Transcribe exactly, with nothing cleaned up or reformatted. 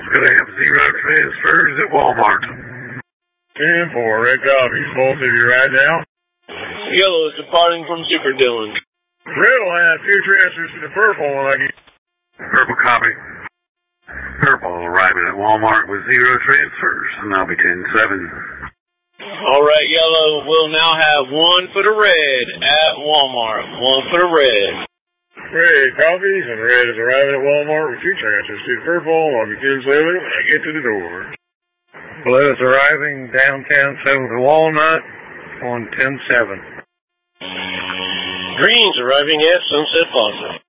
Gonna have zero transfers at Walmart. ten four, red copies, both of you right now. Yellow is departing from Super Dillon. Red will have two transfers to the purple when I get... Purple copy. Purple arriving at Walmart with zero transfers, and I'll be ten seven. All right, Yellow will now have one for the red at Walmart. One for the red. Red copies, and red is arriving at Walmart with two transfers to the purple. I'll be ten seven when I get to the door. Blue is arriving downtown seven to Walnut on ten seven. Green's arriving at Sunset Plaza.